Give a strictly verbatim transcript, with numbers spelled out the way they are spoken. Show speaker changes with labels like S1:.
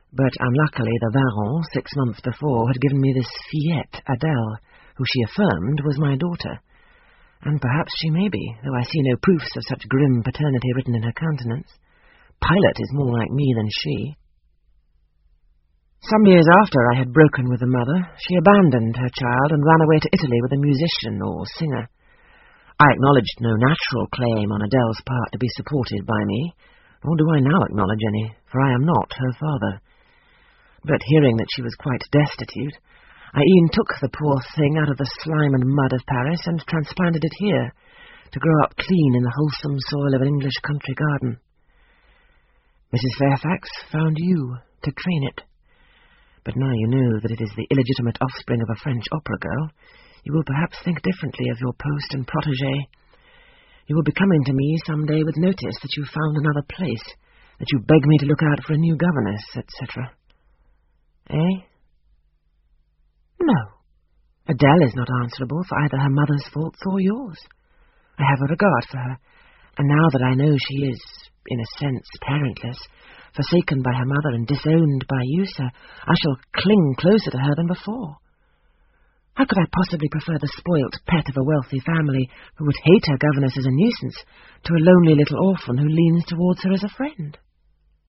S1: But unluckily the Baron, six months before, had given me this fillette, Adele, who she affirmed was my daughter. And perhaps she may be, though I see no proofs of such grim paternity written in her countenance. Pilot is more like me than she. Some years after I had broken with the mother, she abandoned her child and ran away to Italy with a musician or singer. I acknowledged no natural claim on Adele's part to be supported by me, nor do I now acknowledge any, for I am not her father. But hearing that she was quite destitute, I e'en took the poor thing out of the slime and mud of Paris and transplanted it here, to grow up clean in the wholesome soil of an English country garden. Missus Fairfax found you to train it. But now you know that it is the illegitimate offspring of a French opera girl, you will perhaps think differently of your post and protégé. You will be coming to me some day with notice that you found another place, that you beg me to look out for a new governess, et cetera. Eh? No. Adele is not answerable for either her mother's faults or yours. I have a regard for her, and now that I know she is, in a sense, parentless, forsaken by her mother and disowned by you, sir, I shall cling closer to her than before. How could I possibly prefer the spoilt pet of a wealthy family who would hate her governess as a nuisance to a lonely little orphan who leans towards her as a friend?